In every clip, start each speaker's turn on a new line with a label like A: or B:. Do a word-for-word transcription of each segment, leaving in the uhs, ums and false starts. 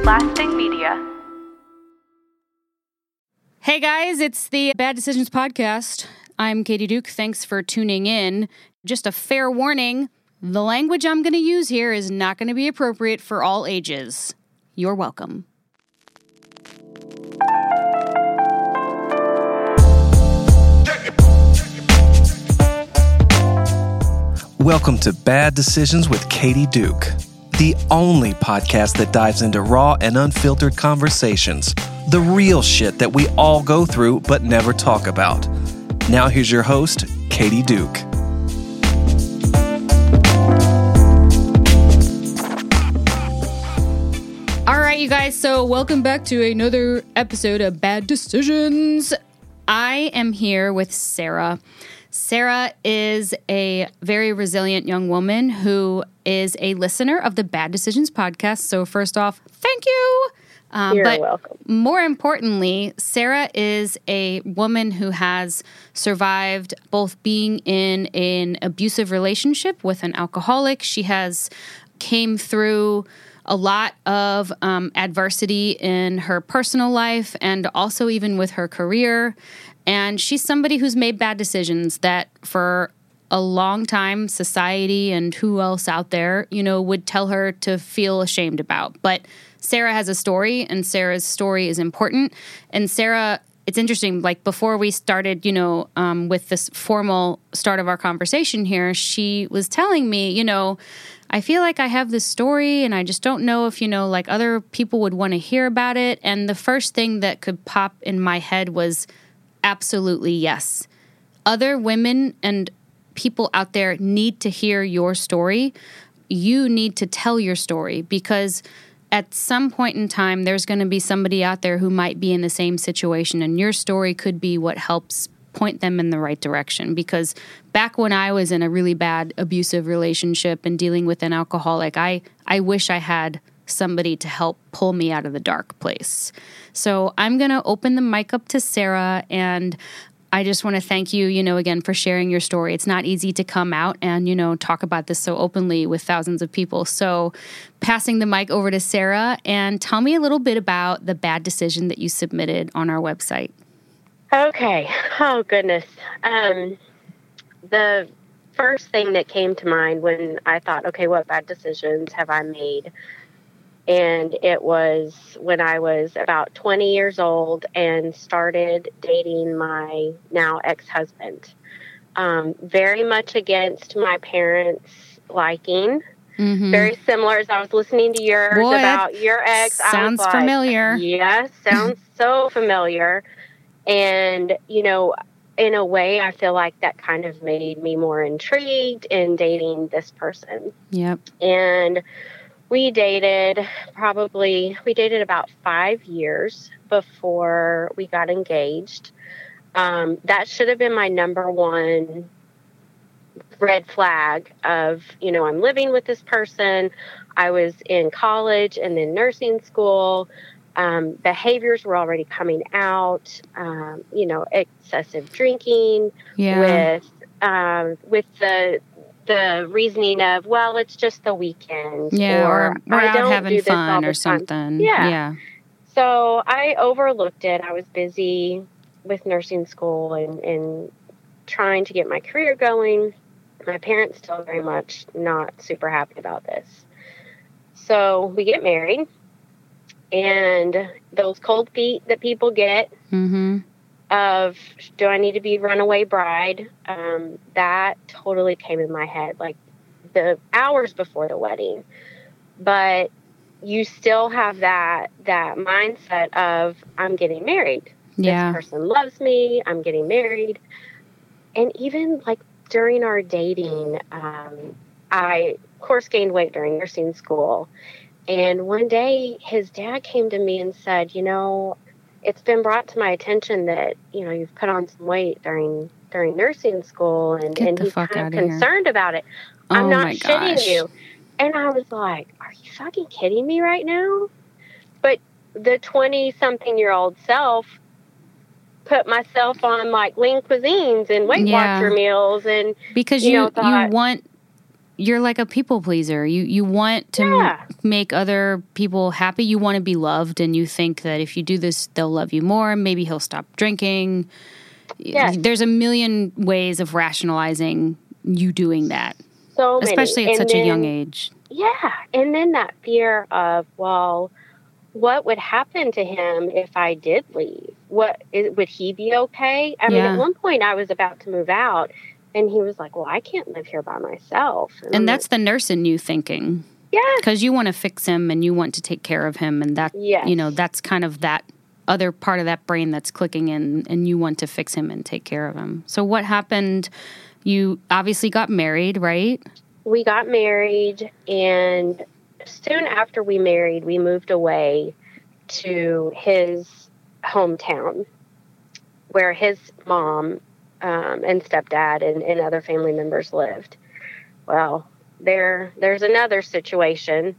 A: Lasting Media.
B: Hey guys, it's the Bad Decisions Podcast. I'm Katie Duke. Thanks for tuning in. Just a fair warning, the language I'm going to use here is not going to be appropriate for all ages. You're welcome.
C: Welcome to Bad Decisions with Katie Duke, the only podcast that dives into raw and unfiltered conversations, the real shit that we all go through but never talk about. Now here's your host, Katie Duke.
B: All right, you guys, so welcome back to another episode of Bad Decisions. I am here with Sarah. Sarah is a very resilient young woman who is a listener of the Bad Decisions podcast. So first off, thank you. Um,
D: You're
B: but
D: welcome.
B: More importantly, Sarah is a woman who has survived both being in an abusive relationship with an alcoholic. She has came through a lot of um, adversity in her personal life and also even with her career. And she's somebody who's made bad decisions that for a long time, society and who else out there, you know, would tell her to feel ashamed about. But Sarah has a story, and Sarah's story is important. And Sarah, it's interesting, like before we started, you know, um, with this formal start of our conversation here, she was telling me, you know, I feel like I have this story and I just don't know if, you know, like other people would want to hear about it. And the first thing that could pop in my head was absolutely yes. Other women and people out there need to hear your story. You need to tell your story because at some point in time, there's going to be somebody out there who might be in the same situation, and your story could be what helps point them in the right direction. Because back when I was in a really bad abusive relationship and dealing with an alcoholic, I, I wish I had somebody to help pull me out of the dark place. So I'm going to open the mic up to Sarah, and I just want to thank you, you know, again, for sharing your story. It's not easy to come out and, you know, talk about this so openly with thousands of people. So passing the mic over to Sarah, and tell me a little bit about the bad decision that you submitted on our website.
D: Okay. Oh, goodness. Um, the first thing that came to mind when I thought, okay, what bad decisions have I made? And it was when I was about twenty years old and started dating my now ex-husband. Um, very much against my parents' liking. Mm-hmm. Very similar as I was listening to yours Boy, about your ex.
B: Sounds
D: I was like,
B: familiar.
D: Yes, sounds so familiar. And, you know, in a way, I feel like that kind of made me more intrigued in dating this person.
B: Yep.
D: And we dated probably, we dated about five years before we got engaged. Um, that should have been my number one red flag of, you know, I'm living with this person. I was in college and then nursing school. Um, behaviors were already coming out, um, you know, excessive drinking
B: yeah.
D: with, um, with the, the reasoning of, well, it's just the weekend.
B: Yeah, or, or we're
D: I
B: out
D: don't
B: having
D: do this all
B: fun
D: the
B: or
D: time.
B: something.
D: Yeah.
B: yeah.
D: So I overlooked it. I was busy with nursing school and, and trying to get my career going. My parents still very much not super happy about this. So we get married, and those cold feet that people get
B: mm-hmm.
D: of, do I need to be runaway bride? Um, that totally came in my head, like the hours before the wedding. But you still have that that mindset of, I'm getting married.
B: Yeah.
D: This person loves me. I'm getting married. And even like during our dating, um, I, of course, gained weight during nursing school. And one day his dad came to me and said, you know, it's been brought to my attention that, you know, you've put on some weight during during nursing school, and,
B: Get
D: and
B: the
D: he's
B: fuck
D: kind of
B: outta
D: concerned
B: here.
D: about it.
B: Oh
D: I'm not
B: my
D: shitting
B: gosh.
D: you. And I was like, are you fucking kidding me right now? But the twenty-something-year-old self put myself on, like, lean cuisines and Weight
B: Yeah.
D: Watcher meals and,
B: Because
D: you
B: you,
D: know, thought,
B: you want you're like a people pleaser. You you want to
D: Yeah.
B: m- make other people happy. You want to be loved, and you think that if you do this, they'll love you more. Maybe he'll stop drinking.
D: Yes.
B: There's a million ways of rationalizing you doing that,
D: So many.
B: especially at
D: And
B: such a young
D: then-
B: age.
D: Yeah. And then that fear of, well, what would happen to him if I did leave? What is, would he be okay? I mean,
B: Yeah.
D: at one point I was about to move out, and he was like, well, I can't live here by myself. I'm
B: And that's
D: like,
B: the nurse in you thinking,
D: yes.
B: because you want to fix him and you want to take care of him, and that
D: Yes.
B: you know that's kind of that other part of that brain that's clicking in, and you want to fix him and take care of him. So what happened? You obviously got married, right?
D: We got married, and soon after we married, we moved away to his hometown where his mom um, and stepdad and, and other family members lived. Well, there there's another situation.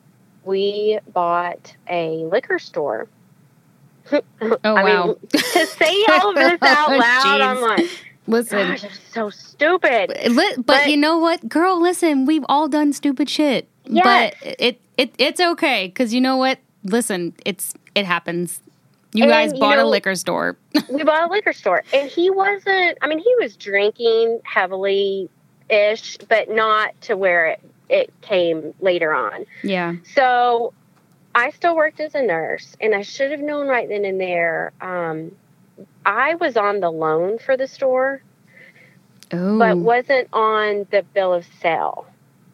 D: We bought a liquor store.
B: Oh
D: I
B: wow!
D: mean, to say all of this out loud, I'm
B: Jeez.
D: like,
B: Listen,
D: gosh, it's so stupid.
B: li- but,
D: but-
B: you know what, girl? Listen, we've all done stupid shit,
D: Yes.
B: but it it it's okay because you know what? Listen, it's it happens. You
D: And,
B: guys
D: you
B: bought a
D: know-
B: liquor store.
D: We bought a liquor store, and he wasn't, I mean, he was drinking heavily ish, but not to where it, it came later on.
B: Yeah.
D: So I still worked as a nurse, and I should have known right then and there. Um, I was on the loan for the store,
B: Oh.
D: but wasn't on the bill of sale.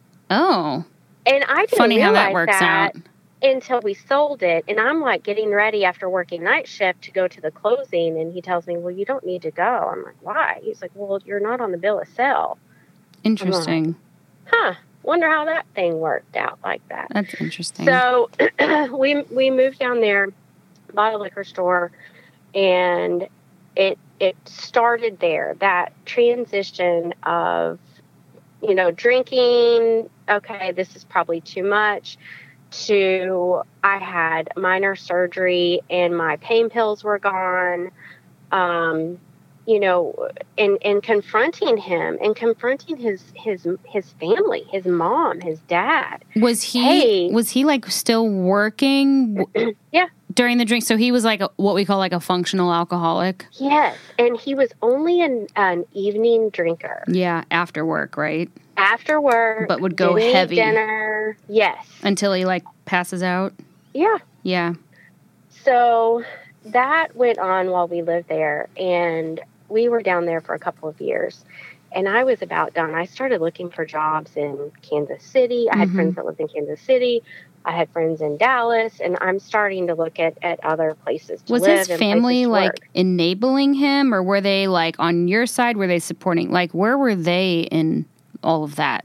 B: oh.
D: And I didn't
B: Funny how
D: realize
B: that works
D: that
B: out.
D: until we sold it. And I'm like getting ready after working night shift to go to the closing. And he tells me, well, you don't need to go. I'm like, why? He's like, well, you're not on the bill of sale.
B: Interesting.
D: Huh. Wonder how that thing worked out like that.
B: That's interesting.
D: So we we moved down there, bought a liquor store, and it it started there. That transition of, you know, drinking, okay, this is probably too much, to I had minor surgery and my pain pills were gone. Um, you know, and, and confronting him and confronting his, his, his family, his mom, his dad.
B: was he
D: Hey.
B: was he like still working w-
D: Yeah.
B: during the drink? So he was like a, what we call like a functional alcoholic.
D: Yes. And he was only an, an evening drinker.
B: Yeah, after work, right?
D: After work.
B: But would go
D: didn't eat
B: heavy.
D: dinner. Yes.
B: Until he like passes out.
D: Yeah.
B: Yeah.
D: So that went on while we lived there, and we were down there for a couple of years, and I was about done. I started looking for jobs in Kansas City. I had
B: Mhm.
D: friends that lived in Kansas City. I had friends in Dallas, and I'm starting to look at, at other places to
B: Was
D: live
B: his
D: and
B: family
D: places to
B: like
D: work.
B: enabling him, or were they like on your side? Were they supporting? Like, where were they in all of that?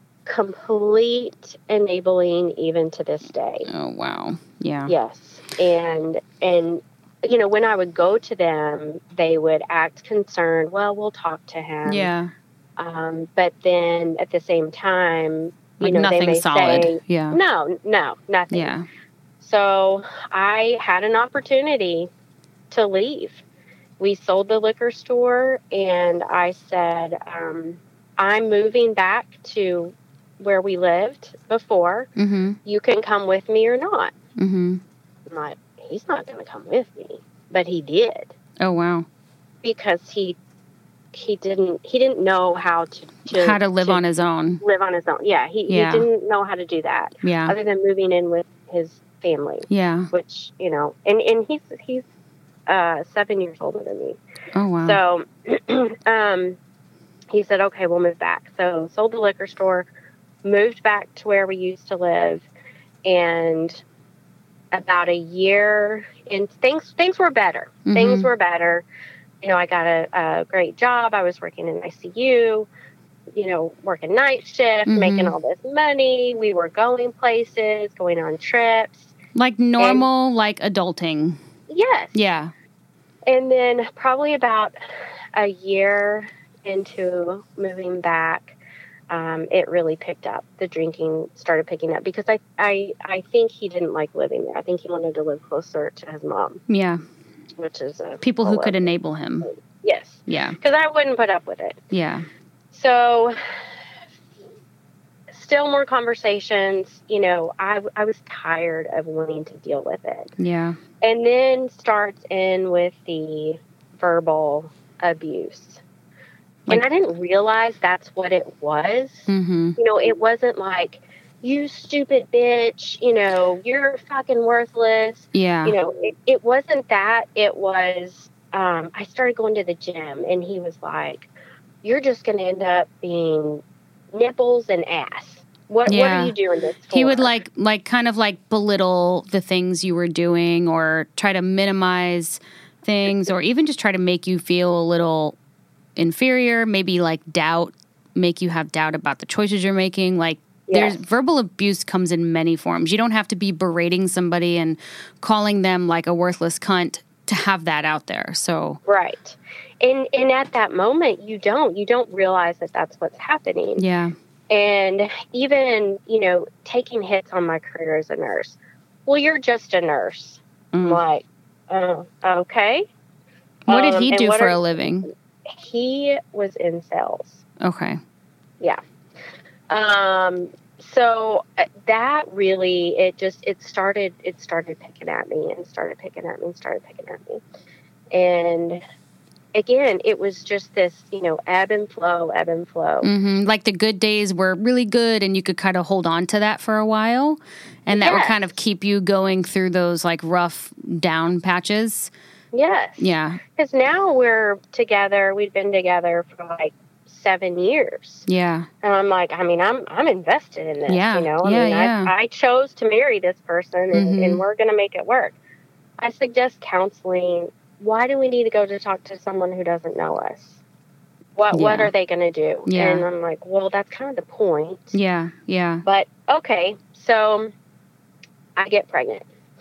D: Complete enabling even to this day.
B: Oh wow. Yeah.
D: Yes. And, and, you know, when I would go to them, they would act concerned. Well, we'll talk to him.
B: Yeah.
D: Um, but then at the same time, you
B: Like
D: know,
B: nothing
D: they may
B: solid.
D: say,
B: Yeah.
D: no, no, nothing.
B: Yeah.
D: So I had an opportunity to leave. We sold the liquor store, and I said, um, I'm moving back to where we lived before.
B: Mm-hmm.
D: You can come with me or not.
B: Mm-hmm.
D: I'm like, he's not going to come with me, but he did,
B: Oh wow.
D: because he he didn't he didn't know how to, to
B: How to live on his own.
D: live on his own. Yeah, he,
B: Yeah.
D: he didn't know how to do that
B: Yeah.
D: other than moving in with his family,
B: Yeah.
D: which, you know, and, and he's he's uh, seven years older than me.
B: Oh wow.
D: So um, he said, okay, we'll move back. So sold the liquor store, moved back to where we used to live, and about a year in, things things were better.
B: Mhm.
D: Things were better. You know, I got a, a great job. I was working in I C U, you know, working night shift,
B: Mhm.
D: making all this money. We were going places, going on trips.
B: Like normal, like adulting.
D: Yes.
B: Yeah.
D: And then probably about a year into moving back, um, it really picked up. The drinking started picking up because I, I, I think he didn't like living there. I think he wanted to live closer to his mom,
B: Yeah.
D: which is a
B: People who
D: whole
B: could
D: other-
B: enable him.
D: Yes,
B: Yeah.
D: because I wouldn't put up with it.
B: Yeah.
D: So still more conversations. You know, I, I was tired of wanting to deal with it.
B: Yeah.
D: And then starts in with the verbal abuse.
B: Like,
D: and I didn't realize that's what it was.
B: Mm-hmm.
D: You know, it wasn't like, you stupid bitch, you know, you're fucking worthless.
B: Yeah.
D: You know, it, it wasn't that. It was, um, I started going to the gym, and he was like, you're just going to end up being nipples and ass. What
B: Yeah.
D: What are you doing this for?
B: He would like, like, kind of like belittle the things you were doing, or try to minimize things, or even just try to make you feel a little inferior, maybe like doubt, make you have doubt about the choices you're making. Like,
D: Yes.
B: there's verbal abuse comes in many forms. You don't have to be berating somebody and calling them like a worthless cunt to have that out there. So
D: Right. And and at that moment, you don't. You don't realize that that's what's happening.
B: yeah.
D: And even, you know, taking hits on my career as a nurse. Well, you're just a nurse. I'm
B: Mm.
D: like, oh, okay.
B: What did
D: Um,
B: he
D: and
B: do
D: what
B: for
D: are-
B: a living?
D: He was in sales.
B: Okay.
D: Yeah. Um, so uh, that really, it just, it started, it started picking at me and started picking at me and started picking at me. And again, it was just this, you know, ebb and flow, ebb and flow.
B: hmm Like the good days were really good, and you could kind of hold on to that for a while, and that would
D: Yes.
B: kind of keep you going through those like rough down patches.
D: Yes.
B: Yeah.
D: Because now we're together. We've been together for like seven years.
B: Yeah.
D: And I'm like, I mean, I'm I'm invested in this.
B: Yeah.
D: You know, I
B: Yeah,
D: mean,
B: yeah.
D: I, I chose to marry this person, and,
B: Mhm.
D: and we're going to make it work. I suggest counseling. Why do we need to go to talk to someone who doesn't know us? What What
B: Yeah.
D: are they going to do?
B: Yeah.
D: And I'm like, well, that's kind of the point.
B: Yeah. Yeah.
D: But okay, so I get pregnant.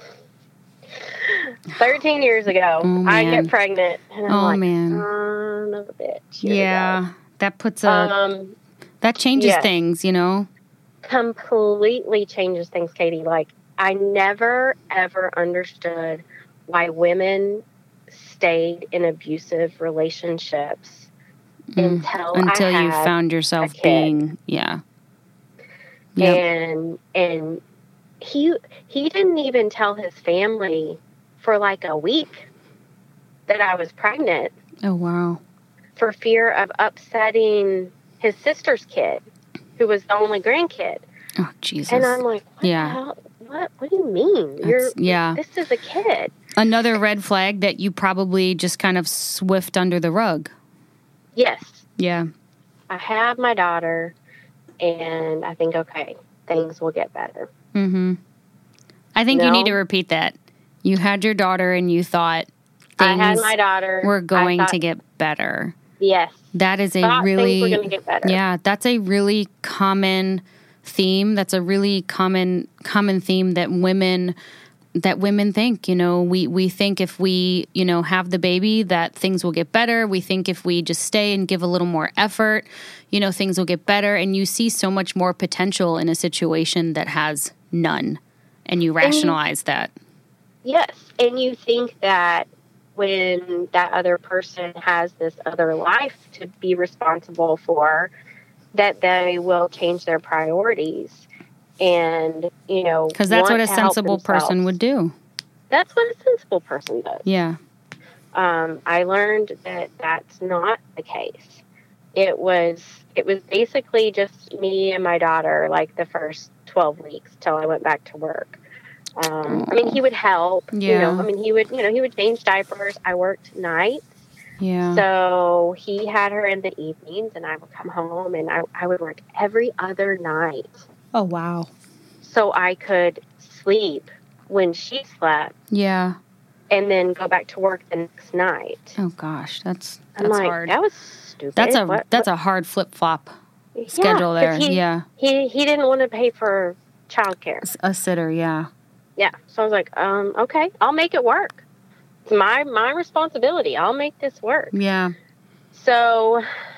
D: Thirteen years ago,
B: Oh,
D: I
B: man.
D: get pregnant, and I'm
B: Oh,
D: like,
B: man.
D: son of a bitch. Here we
B: Yeah. That puts
D: go.
B: a
D: Um,
B: that changes
D: yes.
B: things, you know.
D: completely changes things, Katie. Like, I never ever understood why women stayed in abusive relationships
B: Mm.
D: until
B: Until
D: I
B: you
D: had
B: found yourself
D: a kid.
B: being, yeah. Yep.
D: and and he he didn't even tell his family for like a week that I was pregnant,
B: Oh, wow.
D: for fear of upsetting his sister's kid, who was the only grandkid.
B: Oh, Jesus.
D: And I'm like, what
B: Yeah.
D: the hell? What what do you mean? You're
B: That's- yeah.
D: This is a kid.
B: Another red flag that you probably just kind of swift under the rug.
D: Yes.
B: Yeah.
D: I have my daughter, and I think, okay, things will get better.
B: Mm-hmm. I think you
D: No.
B: need to repeat that. You had your daughter and you thought
D: I
B: things
D: had my daughter.
B: were
D: I
B: going
D: thought-
B: to get better.
D: Yes.
B: That is a
D: Thought
B: really,
D: things were gonna get better.
B: yeah, that's a really common theme. That's a really common common theme that women that women think. You know, we we think if we you know have the baby that things will get better. We think if we just stay and give a little more effort, you know, things will get better. And you see so much more potential in a situation that has none, and you rationalize that.
D: Yes. And you think that when that other person has this other life to be responsible for, that they will change their priorities and, you know,
B: Because that's
D: want
B: what a
D: to help
B: sensible person
D: themselves.
B: would do.
D: That's what a sensible person does.
B: Yeah.
D: Um, I learned that that's not the case. It was it was basically just me and my daughter, like the first twelve weeks till I went back to work. Um, I mean, he would help. You
B: Yeah.
D: know, I mean, he would you know he would change diapers. I worked nights,
B: Yeah.
D: so he had her in the evenings, and I would come home, and I I would work every other night,
B: Oh, wow.
D: so I could sleep when she slept,
B: Yeah.
D: and then go back to work the next night.
B: Oh, gosh. That's
D: I'm
B: that's
D: like,
B: hard.
D: that was stupid.
B: That's a
D: What-
B: that's a hard flip flop
D: what-
B: schedule
D: Yeah,
B: there.
D: 'cause He,
B: Yeah,
D: he he didn't want to pay for childcare.
B: a sitter. Yeah,
D: Yeah, so I was like, um, okay, I'll make it work. It's my my responsibility. I'll make this work.
B: yeah,
D: So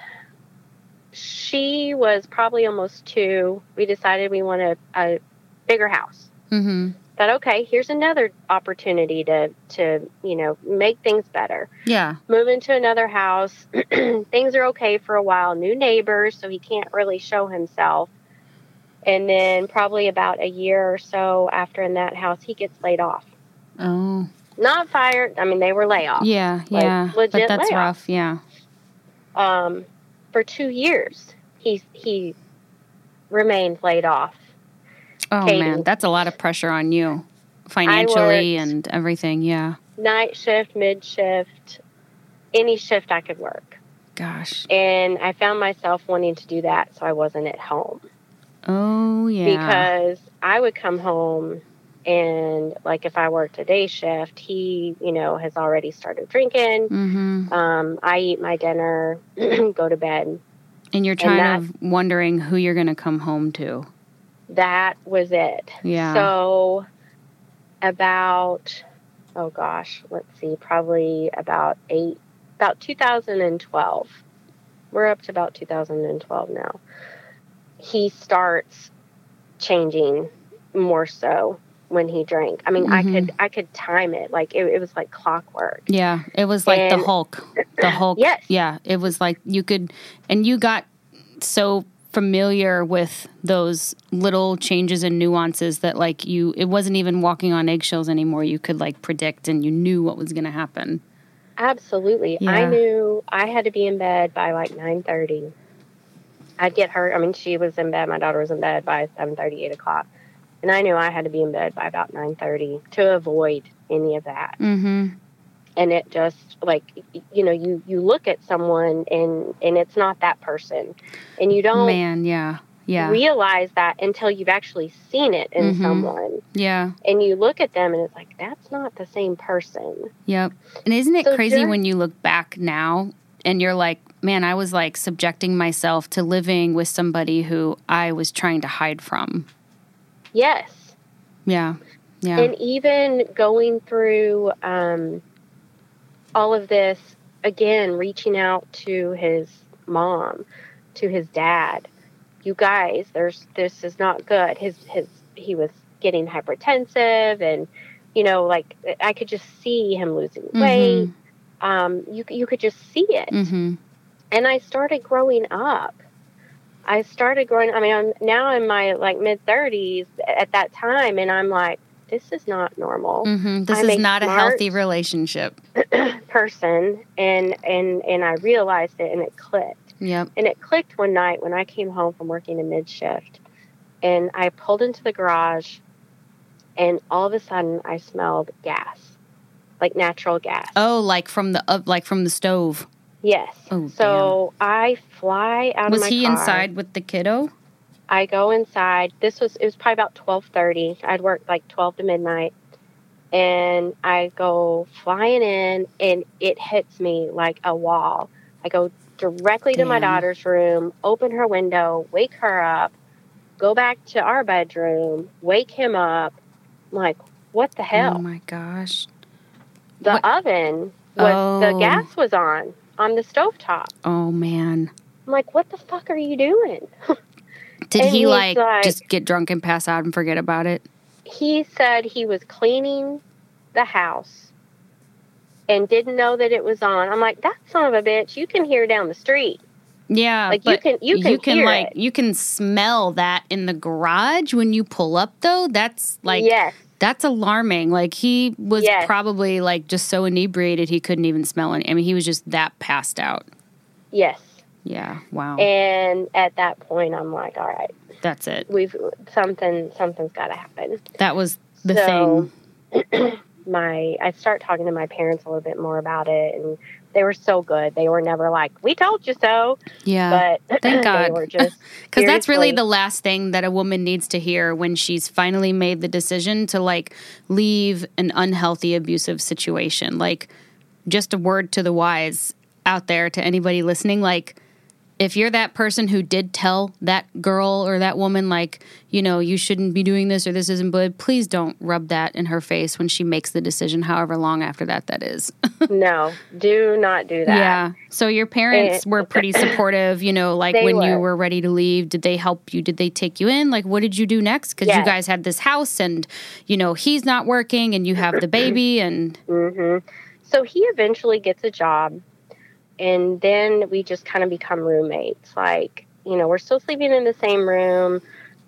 D: she was probably almost two. We decided we wanted a bigger house.
B: mm-hmm.
D: But okay, here's another opportunity to to you know make things better.
B: yeah,
D: Move into another house. Things are okay for a while. New neighbors, so he can't really show himself. And then probably about a year or so after in that house, he gets laid off.
B: Oh.
D: Not fired. I mean, they were layoffs.
B: Yeah,
D: like,
B: yeah.
D: legit
B: But that's
D: layoffs.
B: rough, yeah.
D: Um, for two years, he, he remained laid off.
B: Oh,
D: Katie,
B: man, that's a lot of pressure on you financially and everything, yeah.
D: Night shift, mid shift, any shift I could work.
B: Gosh.
D: And I found myself wanting to do that so I wasn't at home.
B: Oh, yeah.
D: Because I would come home and, like, if I worked a day shift, he, you know, has already started drinking.
B: Mm-hmm.
D: Um, I eat my dinner, go to bed.
B: And you're kind
D: that,
B: of wondering who you're going to come home to.
D: That was it.
B: Yeah.
D: So about, oh gosh, let's see, probably about eight, about two thousand twelve. We're up to about two thousand twelve now. He starts changing more so when he drank. I mean, mm-hmm. I could I could time it. Like, it, it was like clockwork.
B: Yeah, it was like
D: and,
B: the Hulk. The Hulk.
D: Yes.
B: Yeah, it was like you could, and you got so familiar with those little changes and nuances that, like, you, it wasn't even walking on eggshells anymore. You could, like, predict and you knew what was going to happen.
D: Absolutely.
B: Yeah.
D: I knew I had to be in bed by like nine thirty. I'd get her. I mean, she was in bed. My daughter was in bed by seven thirty, eight o'clock. And I knew I had to be in bed by about nine thirty to avoid any of that.
B: Mm-hmm.
D: And it just, like, you know, you, you look at someone and, and it's not that person. And you don't
B: Man, yeah. Yeah.
D: realize that until you've actually seen it in
B: mm-hmm.
D: someone.
B: Yeah.
D: And you look at them and it's like, that's not the same person.
B: Yep. And isn't it
D: so
B: crazy
D: during-
B: when you look back now and you're like, man, I was like subjecting myself to living with somebody who I was trying to hide from.
D: Yes.
B: Yeah. Yeah.
D: And even going through um, all of this, again, reaching out to his mom, to his dad. You guys, there's this is not good. His his he was getting hypertensive, and you know, like, I could just see him losing weight. Mm-hmm. Um, you you could just see it.
B: Mm-hmm.
D: And I started growing up. I started growing. I mean, I'm now in my like mid thirties at that time, and I'm like, this is not normal.
B: Mm-hmm. This
D: I'm
B: is not a
D: smart
B: healthy relationship.
D: person, and and and I realized it, and it clicked.
B: Yep.
D: And it clicked one night when I came home from working a mid shift, and I pulled into the garage, and all of a sudden I smelled gas, like natural gas.
B: Oh, like from the uh, like from the stove.
D: Yes.
B: Oh,
D: so damn. I fly out
B: was
D: of my
B: he
D: car.
B: inside with the kiddo?
D: I go inside. This was, it was probably about twelve thirty. I'd worked like twelve to midnight. And I go flying in, and it hits me like a wall. I go directly
B: Damn.
D: to my daughter's room, open her window, wake her up, go back to our bedroom, wake him up. I'm like, what the hell?
B: Oh, my gosh.
D: The
B: what?
D: oven was,
B: oh.
D: the gas was on, on the stovetop.
B: Oh, man.
D: I'm like, what the fuck are you doing?
B: Did
D: and
B: he, like,
D: like,
B: just get drunk and pass out and forget about it?
D: He said he was cleaning the house and didn't know that it was on. I'm like, that son of a bitch, you can hear down the street.
B: Yeah,
D: like
B: but
D: you can you can,
B: you can
D: hear
B: like
D: it.
B: You can smell that in the garage when you pull up, though. That's like
D: yes.
B: That's alarming. Like, he was
D: yes.
B: probably like just so inebriated he couldn't even smell any. I mean, he was just that passed out.
D: Yes.
B: Yeah. Wow.
D: And at that point, I'm like, all right,
B: that's it.
D: We've something something's got to happen.
B: That was the
D: so,
B: thing.
D: my I start talking to my parents a little bit more about it, and they were so good. They were never like, we told you so.
B: Yeah.
D: But
B: thank God.
D: They were just
B: because that's really the last thing that a woman needs to hear when she's finally made the decision to, like, leave an unhealthy, abusive situation. Like, just a word to the wise out there, to anybody listening, like, if you're that person who did tell that girl or that woman, like, you know, you shouldn't be doing this or this isn't good, please don't rub that in her face when she makes the decision, however long after that that is.
D: No, do not do that.
B: Yeah. So your parents
D: it,
B: were pretty supportive, you know, like when
D: were.
B: you were ready to leave. Did they help you? Did they take you in? Like, what did you do next? Because
D: yes.
B: you guys had this house and, you know, he's not working and you have the baby and...
D: Mm-hmm. So he eventually gets a job. And then we just kind of become roommates. Like, you know, we're still sleeping in the same room,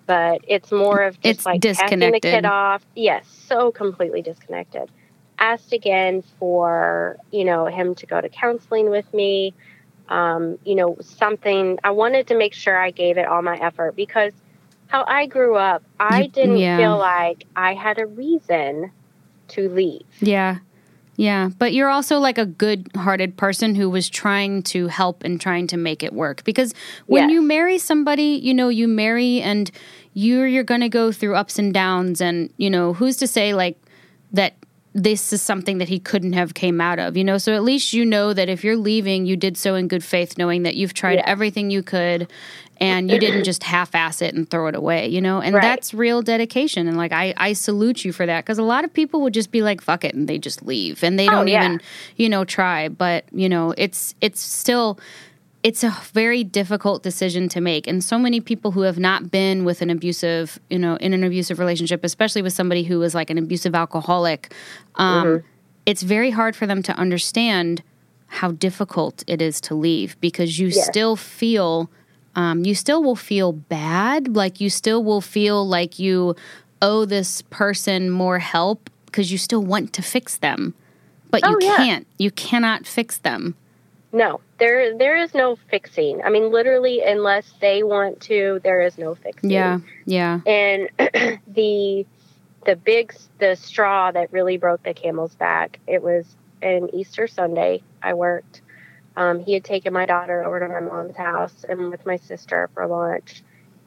D: but it's more of just
B: it's
D: like passing the kid off. Yes, so completely disconnected. Asked again for, you know, him to go to counseling with me. Um, you know, something, I wanted to make sure I gave it all my effort, because how I grew up, I
B: You-
D: didn't
B: yeah.
D: feel like I had a reason to leave.
B: Yeah. Yeah. But you're also like a good-hearted person who was trying to help and trying to make it work. Because when
D: Yes.
B: you marry somebody, you know, you marry and you're, you're going to go through ups and downs. And, you know, who's to say like that this is something that he couldn't have came out of, you know? So at least you know that if you're leaving, you did so in good faith, knowing that you've tried
D: Yes.
B: everything you could and you didn't just half-ass it and throw it away, you know? And
D: Right.
B: that's real dedication. And like, I, I salute you for that, because a lot of people would just be like, fuck it, and they just leave and they
D: Oh,
B: don't
D: yeah.
B: even, you know, try. But, you know, it's, it's still, it's a very difficult decision to make. And so many people who have not been with an abusive, you know, in an abusive relationship, especially with somebody who is like an abusive alcoholic, um,
D: Mm-hmm.
B: it's very hard for them to understand how difficult it is to leave, because you
D: Yes.
B: still feel, um, you still will feel bad. Like you still will feel like you owe this person more help because you still want to fix them, but you
D: Oh, yeah.
B: can't, you cannot fix them.
D: No, there there is no fixing. I mean, literally, unless they want to, there is no fixing.
B: Yeah. Yeah.
D: And the the big the straw that really broke the camel's back, it was an Easter Sunday. I worked. Um, he had taken my daughter over to my mom's house and with my sister for lunch,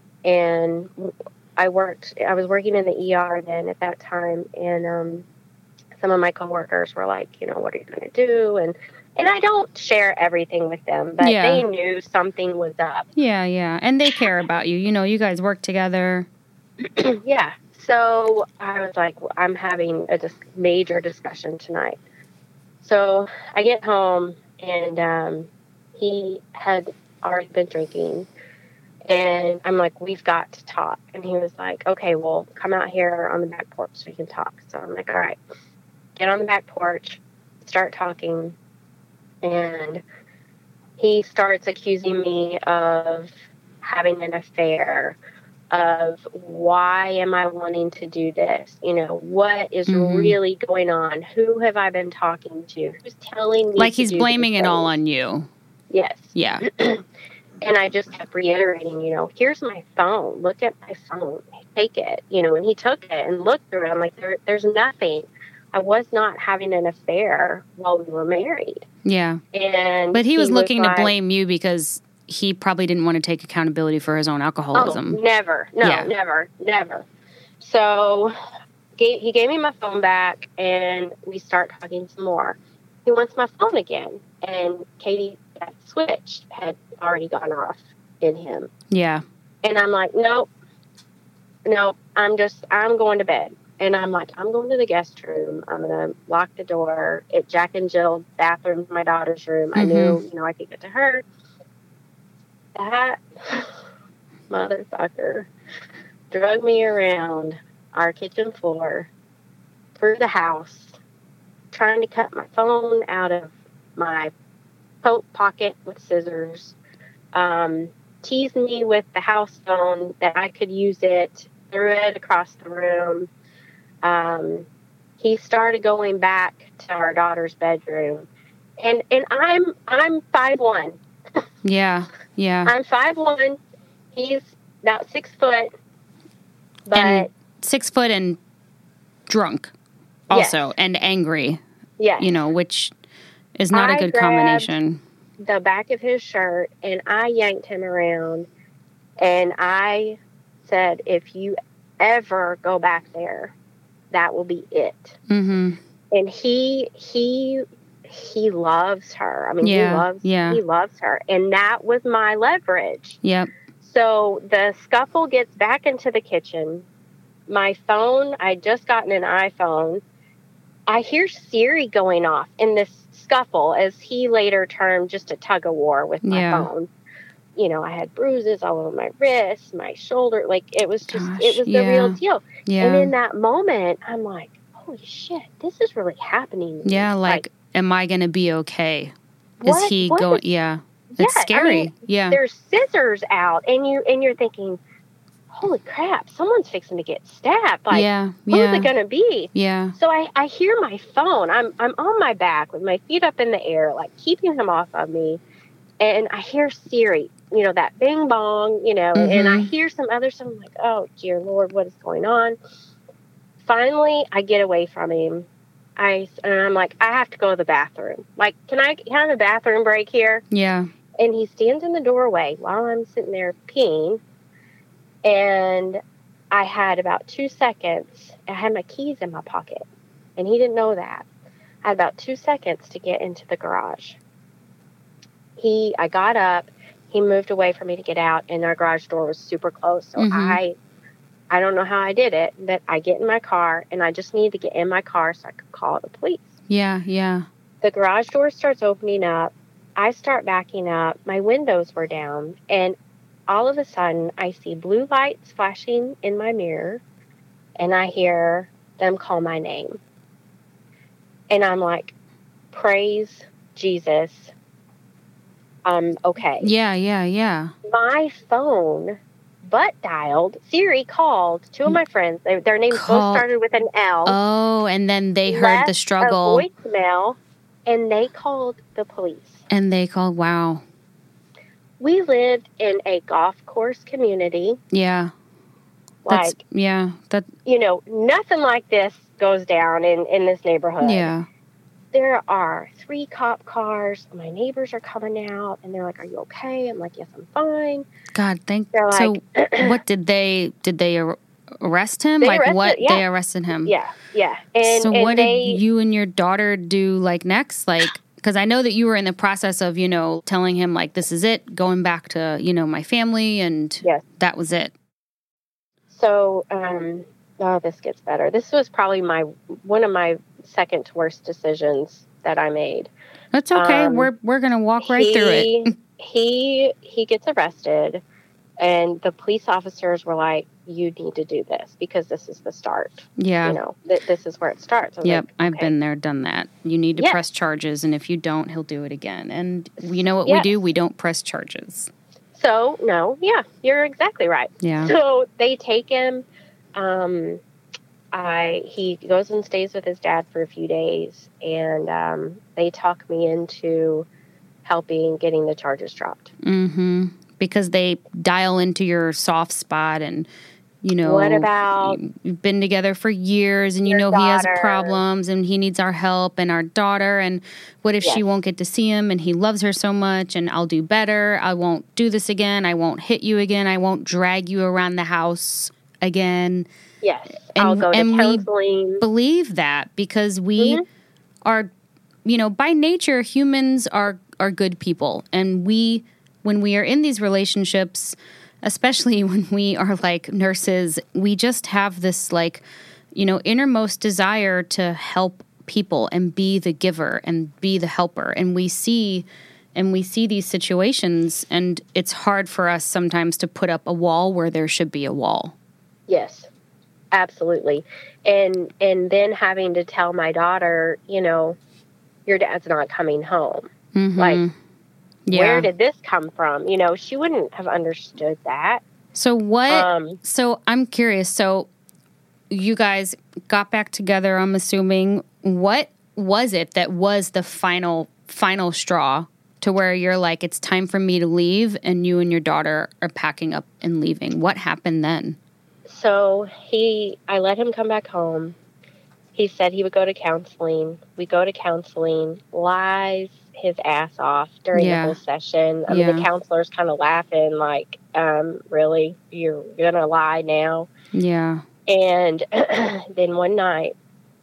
D: and I worked. I was working in the E R then at that time, and um, some of my coworkers were like, you know, what are you going to do? And And I don't share everything with them, but
B: Yeah.
D: they knew something was up.
B: Yeah, yeah. And they care about you. You know, you guys work together.
D: Yeah. So I was like, well, I'm having a dis- major discussion tonight. So I get home, and um, he had already been drinking. And I'm like, we've got to talk. And he was like, okay, well, come out here on the back porch so we can talk. So I'm like, all right. Get on the back porch, start talking. And he starts accusing me of having an affair, of why am I wanting to do this? You know, what is
B: Mhm.
D: really going on? Who have I been talking to? Who's telling me
B: Like
D: to
B: he's
D: do
B: blaming
D: these
B: it all
D: things?
B: on you.
D: Yes.
B: Yeah.
D: And I just kept reiterating, you know, here's my phone. Look at my phone. Take it. You know, and he took it and looked through it. I'm like, there, there's nothing. I was not having an affair while we were married.
B: Yeah.
D: And
B: But he was looking
D: like,
B: to blame you because he probably didn't want to take accountability for his own alcoholism.
D: Oh, never. No,
B: Yeah.
D: never, never. So gave, he gave me my phone back, and we start talking some more. He wants my phone again. And Katie, that switch had already gone off in him.
B: Yeah.
D: And I'm like, nope, nope, I'm just, I'm going to bed. And I'm like, I'm going to the guest room. I'm going to lock the door. At Jack and Jill's bathroom, my daughter's room. I
B: Mhm.
D: knew, you know, I could get to her. That motherfucker drug me around our kitchen floor, through the house, trying to cut my phone out of my coat pocket with scissors, um, teased me with the house phone that I could use it, threw it across the room. Um, he started going back to our daughter's bedroom, and and I'm I'm five one.
B: Yeah. Yeah.
D: I'm five one. He's about six foot, but
B: and six foot and drunk also,
D: Yes.
B: and angry,
D: yeah,
B: you know, which is not a
D: I
B: good
D: grabbed
B: combination.
D: the back of his shirt, and I yanked him around, and I said, if you ever go back there, that will be it.
B: Mm-hmm.
D: And he he he loves her. I mean,
B: Yeah,
D: he loves
B: yeah.
D: he loves her, and that was my leverage.
B: Yep.
D: So the scuffle gets back into the kitchen. My phone, I just gotten an iPhone. I hear Siri going off in this scuffle, as he later termed just a tug of war with my
B: Yeah.
D: phone. You know, I had bruises all over my wrists, my shoulder. Like, it was just,
B: Gosh,
D: it was the
B: yeah.
D: real deal.
B: Yeah.
D: And in that moment, I'm like, holy shit, this is really happening to me.
B: Yeah. Like, am I going to be okay? Is
D: what-
B: he
D: what
B: going?
D: is-
B: Yeah.
D: Yeah,
B: It's
D: I
B: scary.
D: mean,
B: yeah.
D: there's scissors out, and you and you're thinking, holy crap, someone's fixing to get stabbed. Like,
B: yeah,
D: who's
B: yeah,
D: it going to be?
B: yeah.
D: So I, I hear my phone. I'm I'm on my back with my feet up in the air, like keeping him off of me. And I hear Siri, you know, that bing bong, you know, and I
B: Mm-hmm.
D: hear some other stuff. I'm like, oh, dear Lord, what is going on? Finally, I get away from him. I, and I'm like, I have to go to the bathroom. Like, can I, can I have a bathroom break here?
B: Yeah.
D: And he stands in the doorway while I'm sitting there peeing. And I had about two seconds. I had my keys in my pocket. And he didn't know that. I had about two seconds to get into the garage. He, I got up. He moved away for me to get out. And our garage door was super close. So
B: Mm-hmm.
D: I, I don't know how I did it, but I get in my car. And I just needed to get in my car so I could call the police.
B: Yeah, yeah.
D: The garage door starts opening up. I start backing up. My windows were down. And all of a sudden, I see blue lights flashing in my mirror. And I hear them call my name. And I'm like, praise Jesus. I'm okay.
B: Yeah, yeah, yeah.
D: My phone butt dialed. Siri called two of my friends. They, their names
B: Call-
D: both started with an L.
B: Oh, and then they heard
D: left
B: the struggle.
D: A voicemail, and they called the police.
B: And they called, wow.
D: We lived in a golf course community.
B: Yeah. That's,
D: Like,
B: yeah. That,
D: you know, nothing like this goes down in, in this neighborhood.
B: yeah.
D: There are three cop cars. My neighbors are coming out, and they're like, are you okay? I'm like, yes, I'm fine.
B: God, thank
D: They're
B: So
D: like,
B: what did they, did they ar- arrest him?
D: They
B: like
D: arrested-
B: what?
D: yeah.
B: They arrested him.
D: Yeah, yeah. And,
B: so
D: and
B: what
D: they,
B: did you and your daughter do like next? Like, because I know that you were in the process of, you know, telling him like, this is it, going back to, you know, my family, and
D: Yes.
B: that was it.
D: So, um, oh, this gets better. This was probably my one of my second worst decisions that I made.
B: That's okay.
D: Um,
B: we're we're gonna walk right
D: he,
B: through it.
D: he he gets arrested, and the police officers were like, "You need to do this because this is the start.
B: Yeah.
D: You know, th- this is where it starts." I was
B: Yep,
D: like,
B: I've
D: okay.
B: been there, done that. You need to
D: Yes.
B: press charges, and if you don't, he'll do it again. And you know what
D: Yes.
B: we do? We don't press charges.
D: So no, yeah, you're exactly right.
B: Yeah.
D: So they take him. Um, I he goes and stays with his dad for a few days, and um, they talk me into helping getting the charges dropped.
B: Mm-hmm. Because they dial into your soft spot, and you know,
D: What about
B: you've been together for years, and you
D: your
B: know he has
D: daughter?
B: problems, and he needs our help, and our daughter, and what if she
D: Yes.
B: won't get to see him, and he loves her so much, and I'll do better. I won't do this again. I won't hit you again. I won't drag you around the house again.
D: Yes,
B: And-
D: I'll go to
B: and we
D: counseling.
B: Believe that because we
D: Mhm.
B: are, you know, by nature, humans are are good people, and we, when we are in these relationships, especially when we are like nurses, we just have this like, you know, innermost desire to help people and be the giver and be the helper, and we see. And we see these situations, and it's hard for us sometimes to put up a wall where there should be a wall.
D: Yes, absolutely. And and then having to tell my daughter, you know, your dad's not coming home.
B: Mm-hmm.
D: Like,
B: yeah.
D: where did this come from? You know, she wouldn't have understood that.
B: So what?
D: Um,
B: so I'm curious. So you guys got back together, I'm assuming. What was it that was the final final straw to where you're like, it's time for me to leave, and you and your daughter are packing up and leaving? What happened then?
D: So he, I let him come back home. He said he would go to counseling. We go to counseling, lies his ass off during
B: Yeah.
D: the whole session. I mean,
B: Yeah.
D: the counselor's kind of laughing like, um, really? You're going to lie now?
B: Yeah.
D: And then one night,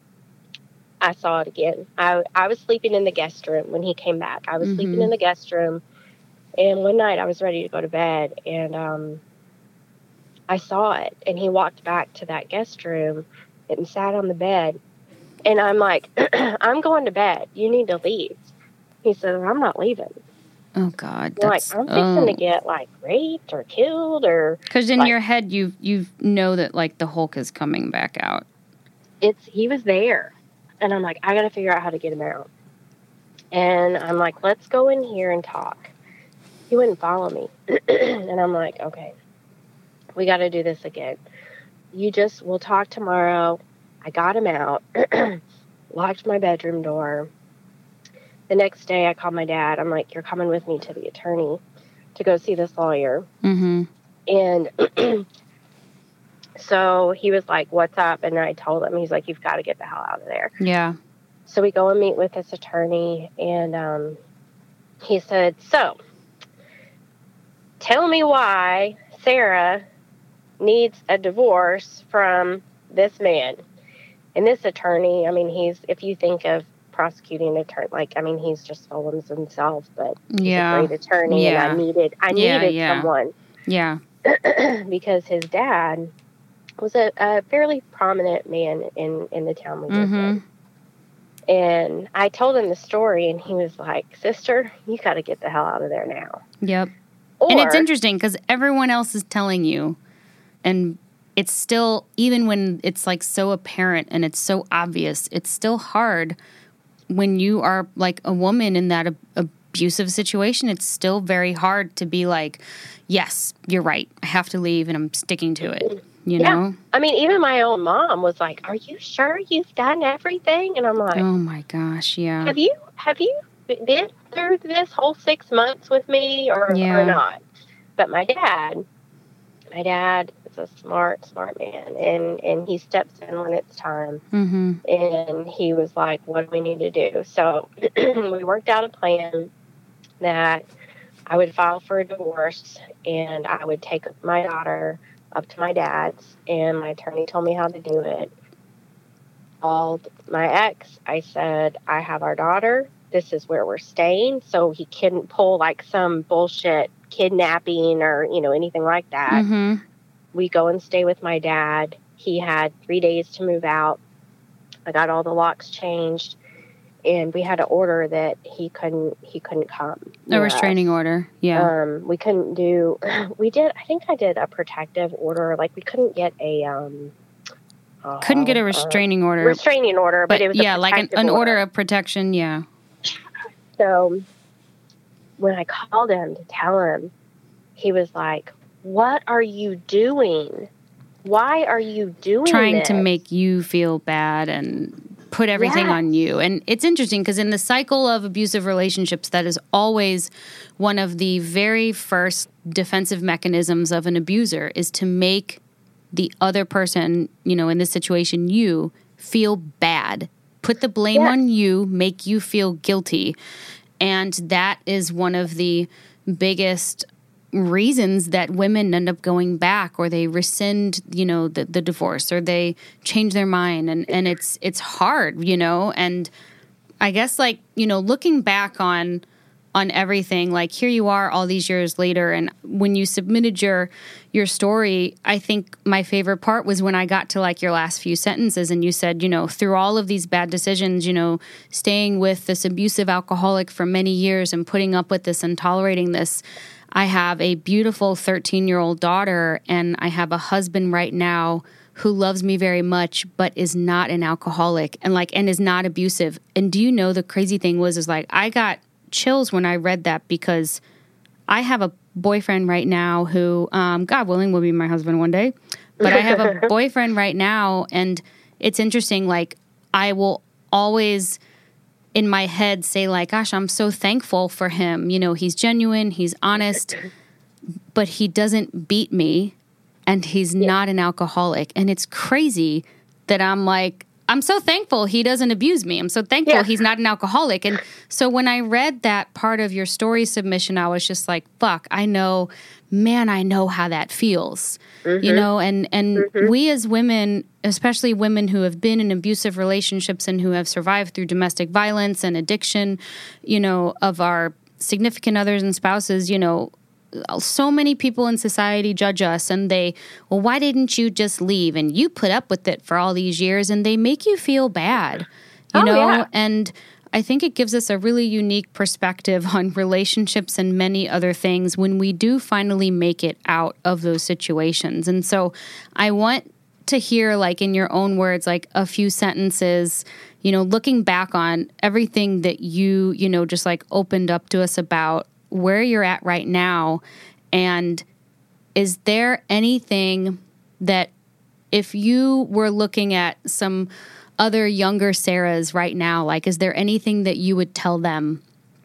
D: I saw it again. I, I was sleeping in the guest room when he came back. I was
B: Mhm.
D: sleeping in the guest room. And one night I was ready to go to bed. And um, I saw it. And he walked back to that guest room and sat on the bed. And I'm like, I'm going to bed. You need to leave. He said, I'm not leaving.
B: Oh God.
D: I'm like,
B: That's
D: I'm fixing to get like raped or killed or
B: because in
D: like-
B: your head you you know that like the Hulk is coming back out.
D: it's he was there. And I'm like, I got to figure out how to get him out. And I'm like, let's go in here and talk. He wouldn't follow me. And I'm like, okay. we got to do this again. You just, we'll talk tomorrow. I got him out, locked my bedroom door. The next day I called my dad. I'm like, you're coming with me to the attorney to go see this lawyer.
B: Mm-hmm.
D: And so he was like, what's up? And I told him, he's like, you've got to get the hell out of there.
B: Yeah.
D: So we go and meet with this attorney, and um, he said, so tell me why Sarah needs a divorce from this man. And this attorney, I mean, he's, if you think of prosecuting attorney, like, I mean, he's just Solomons himself, but he's
B: yeah.
D: a great attorney,
B: yeah.
D: and I needed, I
B: yeah,
D: needed
B: yeah.
D: someone.
B: Yeah.
D: Because his dad was a, a fairly prominent man in, in the town we lived
B: mm-hmm.
D: in. And I told him the story, and he was like, sister, you got to get the hell out of there now.
B: Yep.
D: Or,
B: and it's interesting because everyone else is telling you, and it's still, even when it's like so apparent and it's so obvious, it's still hard when you are like a woman in that ab- abusive situation. It's still very hard to be like, yes, you're right. I have to leave, and I'm sticking to it. You
D: yeah.
B: know?
D: I mean, even my own mom was like, are you sure you've done everything? And I'm like,
B: oh my gosh, yeah.
D: Have you have you been through this whole six months with me or,
B: yeah.
D: or not? But my dad, my dad is a smart, smart man, and, and he steps in when it's time.
B: Mm-hmm.
D: And he was like, what do we need to do? So we worked out a plan that I would file for a divorce, and I would take my daughter up to my dad's, and my attorney told me how to do it. Called my ex. I said, I have our daughter. This is where we're staying. So he couldn't pull like some bullshit kidnapping or, you know, anything like that.
B: Mm-hmm.
D: We go and stay with my dad. He had three days to move out. I got all the locks changed, and we had an order that he couldn't, he couldn't come.
B: A restraining order. Yeah.
D: Um, we couldn't do, we did, I think I did a protective order. Like we couldn't get a, um, uh,
B: couldn't get a restraining
D: uh,
B: order.
D: Restraining order, but, but it was
B: yeah,
D: a
B: like an, an order. order of protection. Yeah.
D: So when I called him to tell him, he was like, what are you doing? Why are you doing
B: Trying
D: this?
B: to make you feel bad and put everything
D: yes.
B: on you. And it's interesting because in the cycle of abusive relationships, that is always one of the very first defensive mechanisms of an abuser is to make the other person, you know, in this situation, you, feel bad. Put the blame
D: yes.
B: on you, make you feel guilty. And that is one of the biggest reasons that women end up going back, or they rescind, you know, the, the divorce, or they change their mind. And, and it's, it's hard, you know, and I guess like, you know, looking back on, on everything, like here you are all these years later. And when you submitted your, your story, I think my favorite part was when I got to like your last few sentences and you said, you know, through all of these bad decisions, you know, staying with this abusive alcoholic for many years and putting up with this and tolerating this, I have a beautiful thirteen-year-old daughter, and I have a husband right now who loves me very much, but is not an alcoholic and like, and is not abusive. And do you know, the crazy thing was, is like, I got chills when I read that because I have a boyfriend right now who, um, God willing, will be my husband one day, but I have a boyfriend right now. And it's interesting. Like, I will always in my head say like, gosh, I'm so thankful for him. You know, he's genuine, he's honest, but he doesn't beat me, and he's yeah. not an alcoholic. And it's crazy that I'm like, I'm so thankful he doesn't abuse me. I'm so thankful yeah. he's not an alcoholic. And so when I read that part of your story submission, I was just like, fuck, I know, man, I know how that feels, mm-hmm. you know, and, and mm-hmm. we as women, especially women who have been in abusive relationships and who have survived through domestic violence and addiction, you know, of our significant others and spouses, you know, so many people in society judge us and they, well, why didn't you just leave? And you put up with it for all these years, and they make you feel bad, you
D: oh,
B: know?
D: Yeah.
B: And I think it gives us a really unique perspective on relationships and many other things when we do finally make it out of those situations. And so I want to hear, like, in your own words, like a few sentences, you know, looking back on everything that you, you know, just like opened up to us about where you're at right now. And is there anything that if you were looking at some other younger Sarahs right now, like, is there anything that you would tell them?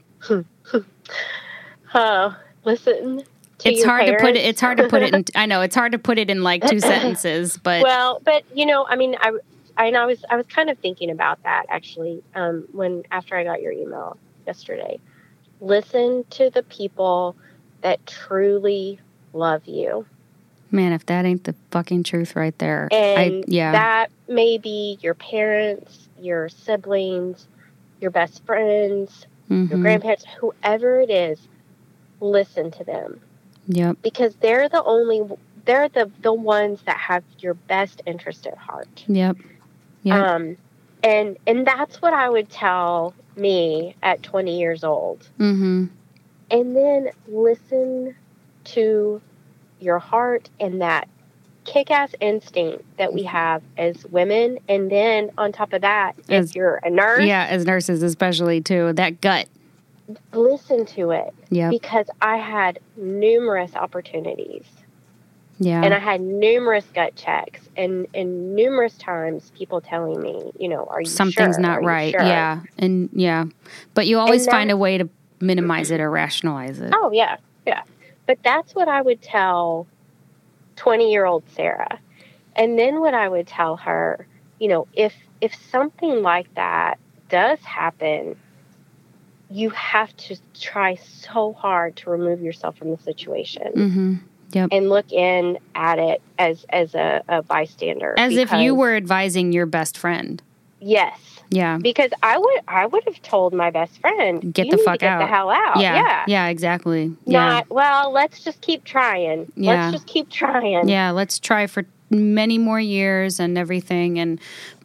D: Oh, listen to
B: It's
D: your
B: hard
D: parents.
B: to put it. It's hard to put it in. I know it's hard to put it in like two sentences, but
D: well, but you know, I mean, I, I, and I was, I was kind of thinking about that actually, um, when, after I got your email yesterday. Listen to the people that truly love you.
B: Man, if that ain't the fucking truth right there.
D: And
B: I, yeah.
D: that may be your parents, your siblings, your best friends,
B: mm-hmm.
D: your grandparents, whoever it is, listen to them.
B: Yep.
D: Because they're the only, they're the, the ones that have your best interest at heart.
B: Yep. Yep.
D: Um, and, and that's what I would tell me at twenty years old.
B: Mm-hmm.
D: And then listen to your heart and that kick-ass instinct that we have as women. And then on top of that,
B: as,
D: if you're a nurse.
B: Yeah, as nurses especially too, that gut.
D: Listen to it.
B: Yeah.
D: Because I had numerous opportunities.
B: Yeah.
D: And I had numerous gut checks and, and numerous times people telling me, you know, are you
B: Something's
D: sure?
B: not
D: Are
B: right.
D: you sure?
B: Yeah. And yeah. But you always
D: that,
B: find a way to minimize it or rationalize it.
D: Oh, yeah. Yeah. But that's what I would tell twenty-year-old Sarah. And then what I would tell her, you know, if if something like that does happen, you have to try so hard to remove yourself from the situation.
B: Mm-hmm. Yep.
D: And look in at it as as a, a bystander.
B: As if you were advising your best friend.
D: Yes.
B: Yeah.
D: Because I would I would have told my best friend,
B: get
D: you
B: the
D: need
B: fuck
D: to get
B: out.
D: the hell out.
B: Yeah.
D: Yeah.
B: Yeah, exactly. Yeah.
D: Not, well, let's just keep trying.
B: Yeah.
D: Let's just keep trying.
B: Yeah, let's try for many more years and everything. And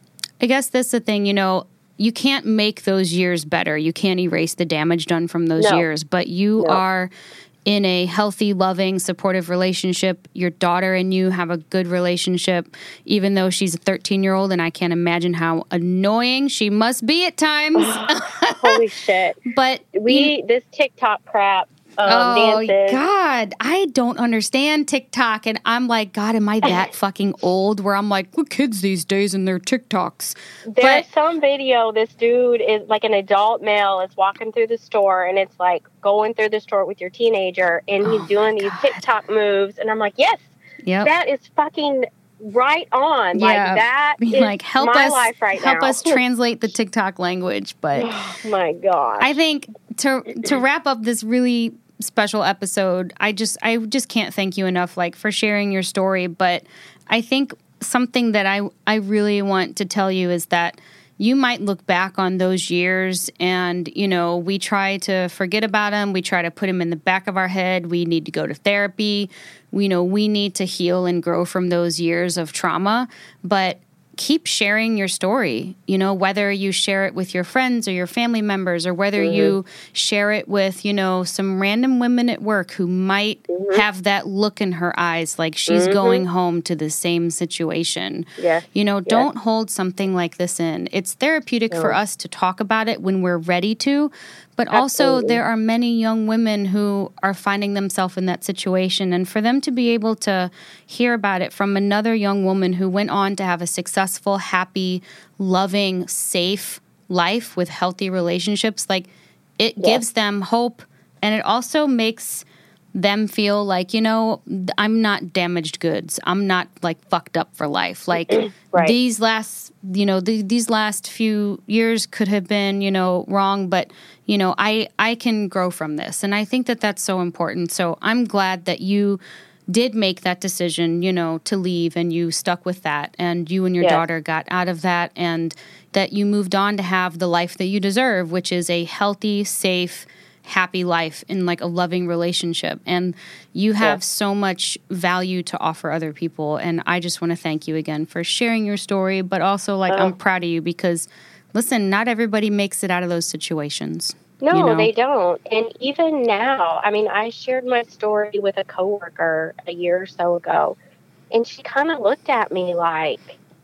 B: I guess that's the thing, you know, you can't make those years better. You can't erase the damage done from those
D: No.
B: years, but you
D: No.
B: are in a healthy, loving, supportive relationship. Your daughter and you have a good relationship, even though she's a thirteen-year-old, and I can't imagine how annoying she must be at times.
D: Holy shit.
B: But
D: we,
B: you,
D: this TikTok crap, um,
B: oh,
D: dances.
B: God, I don't understand TikTok. And I'm like, God, am I that fucking old where I'm like, look, kids these days and their TikToks.
D: There's
B: But
D: some video, this dude is like an adult male is walking through the store and it's like going through the store with your teenager and he's
B: Oh,
D: doing
B: my
D: these
B: God.
D: TikTok moves. And I'm like, yes,
B: yep.
D: that is fucking right on.
B: Yeah.
D: Like that
B: Be
D: is
B: like, help
D: my
B: us,
D: life right
B: help
D: now.
B: us translate the TikTok language. But
D: Oh my gosh.
B: I think to to wrap up this really special episode, I just I just can't thank you enough, like, for sharing your story. But I think something that I I really want to tell you is that you might look back on those years and, you know, we try to forget about them. We try to put them in the back of our head. We need to go to therapy. We know we need to heal and grow from those years of trauma. But keep sharing your story, you know, whether you share it with your friends or your family members or whether mm-hmm. you share it with, you know, some random women at work who might mm-hmm. have that look in her eyes like she's mm-hmm. going home to the same situation.
D: Yeah.
B: You know,
D: yeah.
B: don't hold something like this in. It's therapeutic no. for us to talk about it when we're ready to, but Absolutely. Also there are many young women who are finding themselves in that situation, and for them to be able to hear about it from another young woman who went on to have a successful, happy, loving, safe life with healthy relationships, like it yeah. gives them hope, and it also makes them feel like, you know, I'm not damaged goods. I'm not like fucked up for life. Like right. these last, you know, the, these last few years could have been, you know, wrong, but you know, I, I can grow from this. And I think that that's so important. So I'm glad that you did make that decision, you know, to leave, and you stuck with that, and you and your yes. daughter got out of that, and that you moved on to have the life that you deserve, which is a healthy, safe, happy life in like a loving relationship. And you have yeah. so much value to offer other people. And I just want to thank you again for sharing your story, but also like, oh. I'm proud of you because listen, not everybody makes it out of those situations.
D: No,
B: you know?
D: They don't. And even now, I mean, I shared my story with a coworker a year or so ago, and she kind of looked at me like,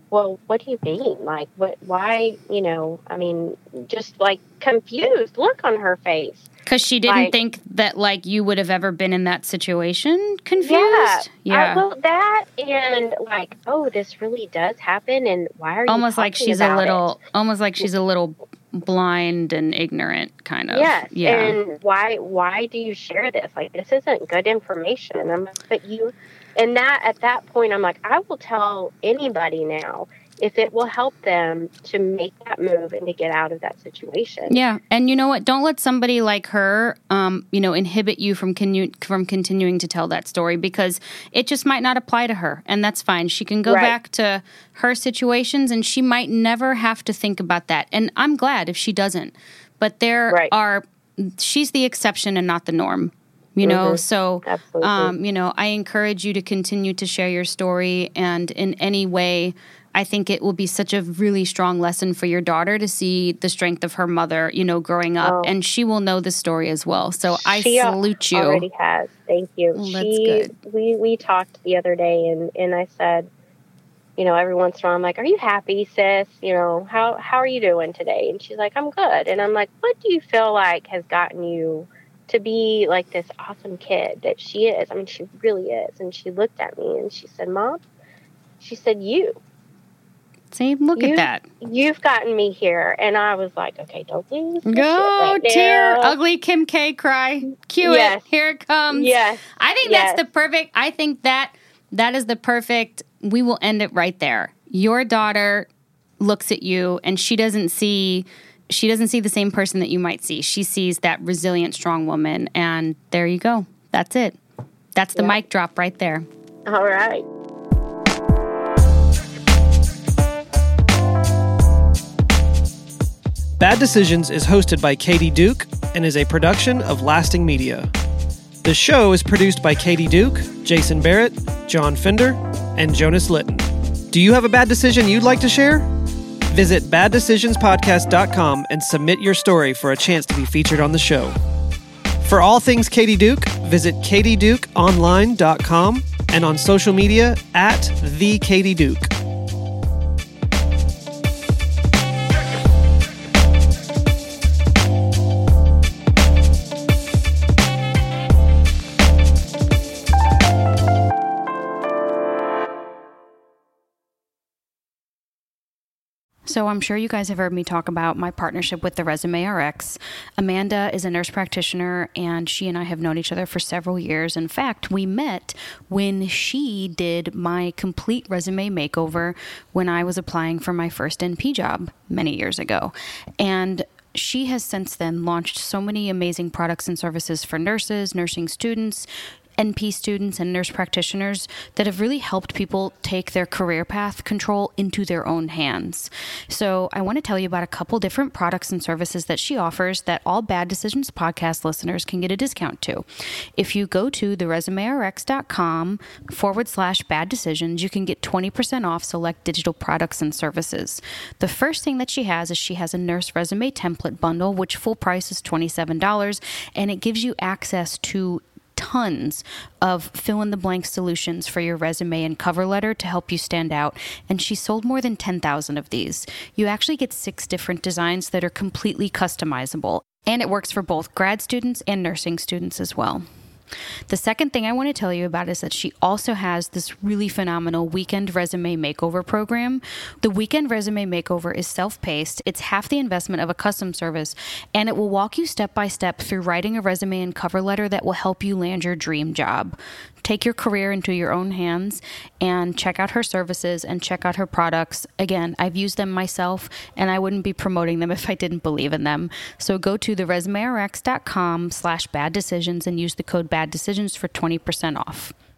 D: well, what do you mean? Like, what, why, you know, I mean, just like confused look on her face.
B: Because she didn't
D: like,
B: think that, like, you would have ever been in that situation? Confused?
D: Yeah.
B: Yeah.
D: I, well, that and, like, oh, this really does happen, and why are you
B: almost like she's a little,
D: it?
B: almost like she's a little blind and ignorant, kind of.
D: Yes.
B: Yeah.
D: And why, why do you share this? Like, this isn't good information. And I'm like, but you, and that, at that point, I'm like, I will tell anybody now if it will help them to make that move and to get out of that situation.
B: Yeah. And you know what? Don't let somebody like her, um, you know, inhibit you from con- from continuing to tell that story, because it just might not apply to her. And that's fine. She can go
D: right.
B: back to her situations, and she might never have to think about that. And I'm glad if she doesn't. But there
D: right.
B: are, she's the exception and not the norm. You know,
D: mm-hmm.
B: so, um, you know, I encourage you to continue to share your story, and in any way, I think it will be such a really strong lesson for your daughter to see the strength of her mother, you know, growing up, oh. and she will know the story as well. So I
D: she
B: salute you.
D: She already has. Thank you.
B: Well,
D: she,
B: that's good.
D: We, we talked the other day, and, and I said, you know, every once in a while, I'm like, are you happy, sis? You know, how, how are you doing today? And she's like, I'm good. And I'm like, what do you feel like has gotten you to be like this awesome kid that she is? I mean, she really is. And she looked at me and she said, Mom, she said, you.
B: See, look
D: you,
B: at that.
D: You've gotten me here. And I was like, okay, don't lose the
B: Go,
D: shit right
B: tear,
D: now.
B: ugly Kim K cry. Cue
D: yes.
B: it. Here it comes.
D: Yes.
B: I think
D: yes.
B: that's the perfect, I think that that is the perfect, we will end it right there. Your daughter looks at you and she doesn't see, she doesn't see the same person that you might see. She sees that resilient, strong woman. And there you go. That's it. That's the yep. mic drop right there.
D: All right.
A: Bad Decisions is hosted by Katie Duke and is a production of Lasting Media. The show is produced by Katie Duke, Jason Barrett, John Fender, and Jonas Litton. Do you have a bad decision you'd like to share? Visit bad decisions podcast dot com and submit your story for a chance to be featured on the show. For all things Katie Duke, visit katie duke online dot com and on social media at the Katie Duke.
B: So I'm sure you guys have heard me talk about my partnership with the Resume R X. Amanda is a nurse practitioner, and she and I have known each other for several years. In fact, we met when she did my complete resume makeover when I was applying for my first N P job many years ago. And she has since then launched so many amazing products and services for nurses, nursing students, N P students, and nurse practitioners that have really helped people take their career path control into their own hands. So I want to tell you about a couple different products and services that she offers that all Bad Decisions podcast listeners can get a discount to. If you go to the resume r x dot com forward slash bad decisions, you can get twenty percent off select digital products and services. The first thing that she has is she has a nurse resume template bundle, which full price is twenty-seven dollars, and it gives you access to tons of fill-in-the-blank solutions for your resume and cover letter to help you stand out. And she sold more than ten thousand of these. You actually get six different designs that are completely customizable. And it works for both grad students and nursing students as well. The second thing I want to tell you about is that she also has this really phenomenal weekend resume makeover program. The weekend resume makeover is self-paced. It's half the investment of a custom service, and it will walk you step by step through writing a resume and cover letter that will help you land your dream job. Take your career into your own hands and check out her services and check out her products. Again, I've used them myself, and I wouldn't be promoting them if I didn't believe in them. So go to the resume r x dot com slash bad decisions and use the code bad decisions for twenty percent off.